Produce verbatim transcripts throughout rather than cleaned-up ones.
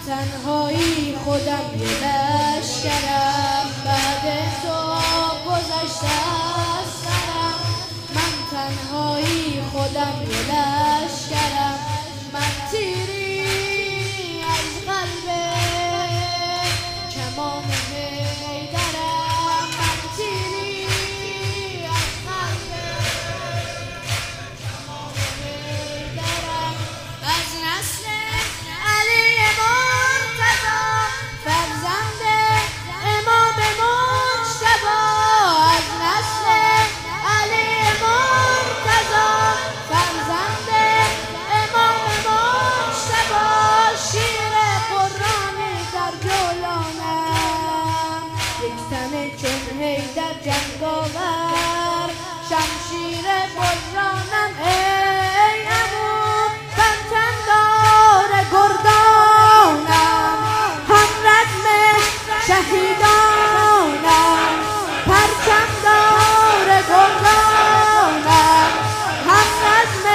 تنهایی خودم یه لشکرم، بعد تو گذشته از سرم. من تنهایی خودم یه لشکرم، من تیری از قلب کمان حیدرم. من تیری از قلب کمان حیدرم. از نسل علی مرتضی فرزند امام مجتبی، از نسل علی مرتضی فرزند امام مجتبی. شیر قرآنی در جولانم، یک تن چون حیدر جنگاور. شمشیر قرآنم ای عمو، بنتندار گردانم، هم رزم شهیدانم. پرچمدار گردانم، هم رزم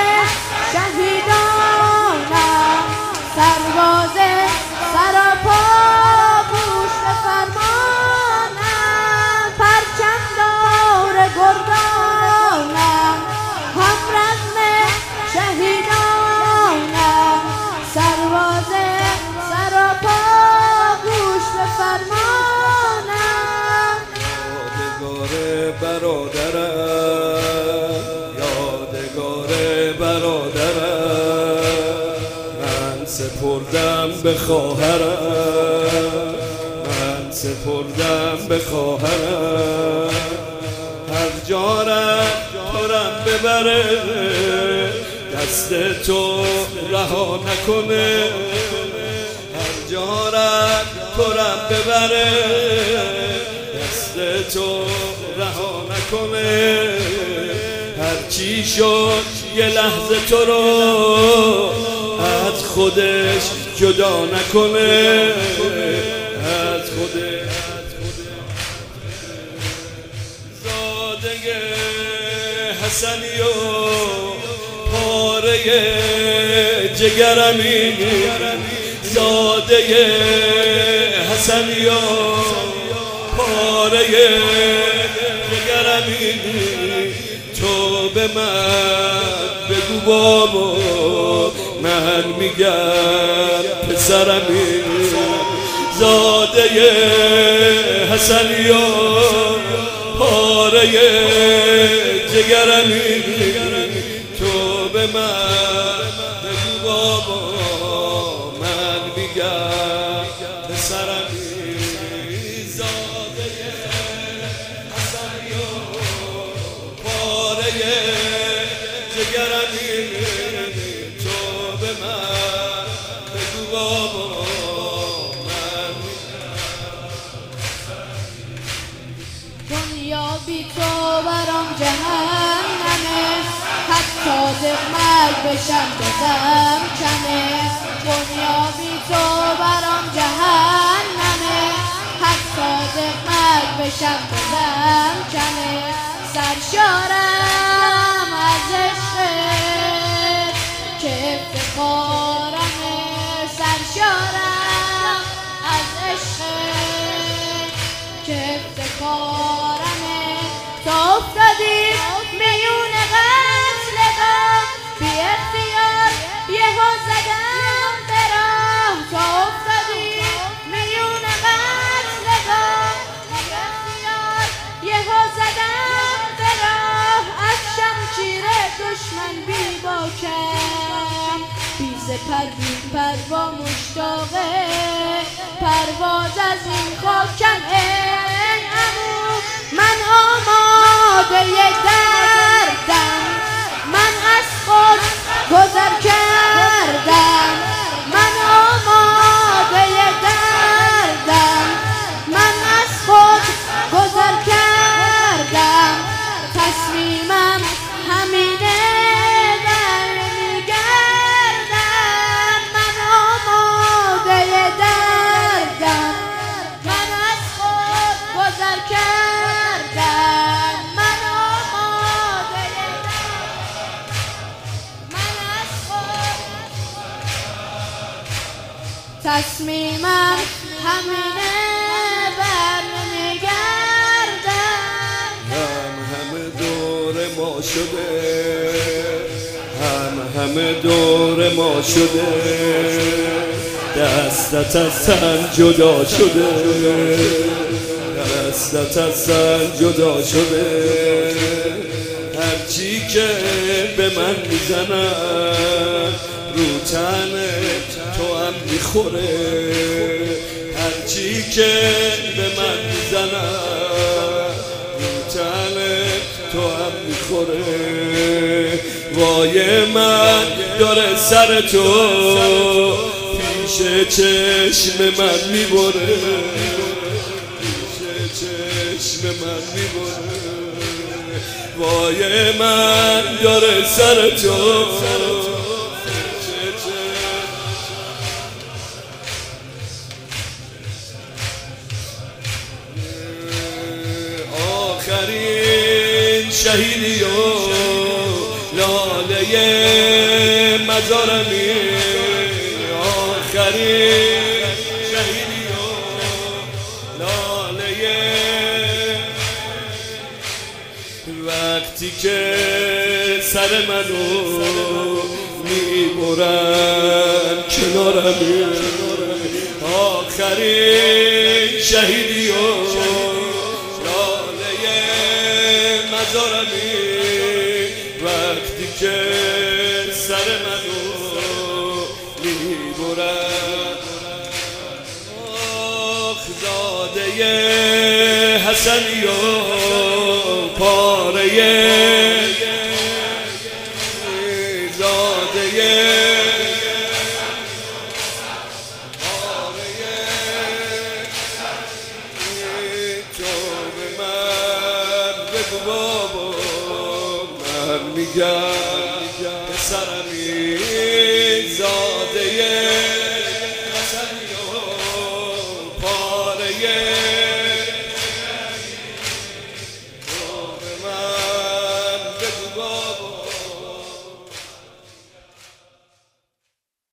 شهیدانم. سرباز سراپا گوش به فرمانم، پرچمدار گردانم، هم رزم شهیدانم. سرباز سراپا گوش به فرمانم. یادگار برادرم، یادگار برادرم، من سپردم به خواهرم، من سپردم به خواهرم. هر جارم پرم ببره، دست تو رها نکنه. هر جارم پرم ببره، دست تو رها نکنه. هر چی شد یه لحظه تو رو از خودش جدا نکنه، از خودش. زاده حسنی و پاره جگرمی، زاده حسنی و پاره جگرمی. تو به من بگو بابا، من میگم پسرمی. زاده حسنی و پاره جگرمی. تو به من بگو بابا، من میگم پسرمی. زاده حسنی و پاره جگرمی. تو به من بگو بابا، من دنیا بی تو برام جهنمه، حتی دقمک بشم بزم کنه. دنیا بی تو برام جهنمه، حتی دقمک بشم بزم کنه. سرشارم از عشقت که افتخارمه، سرشارم از عشقت که افتخارمه. تو افتادی میون قتلگاه، بی اختیار یهو زدم به راه. تو افتادی میون قتلگاه، بی اختیار یهو زدم به راه. از شمشیر دشمن بی باکم، بی سپر بی پروا مشتاقه. پرواز از این خاکم ای عمو، من آماده دردم. من از خود گذر کردم، من آماده دردم. من از خود گذر کردم، تصمیمم همینه در میگردم. من آماده دردم، من از خود گذر کردم. من آماده دردم. تصمیمم همینه بر نمیگردم. هم همه دور ما شده، هم همه دور ما شده، دستت از تن جدا شده، دستت از تن جدا شده. هرچی که به من میزنن رو تن تو هم میخوره، هرچی که به من میزنن رو تن تو هم میخوره. وای من داره سر تو پیش چشم من میبره، پیش چشم من میبره. وای من داره سر تو آخرین شهیدی و لاله مزارمی، آخرین شهیدی و لاله. وقتی که سر منو میبرن کنارمی، آخرین شهیدی و لاله مزارمی. وقتی که سر منو میبرن، آخ زاده حسنی و پاره زاده پاره تو به من بگو بابا، من میگم پسرمی